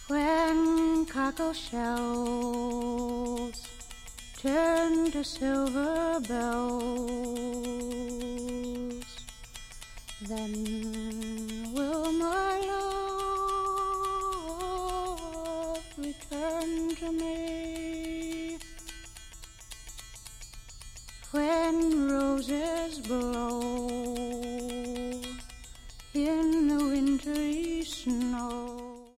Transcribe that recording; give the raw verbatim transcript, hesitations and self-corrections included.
When cockle shells turn to silver bells, then will my love return to me. When roses blow in the wintry snow,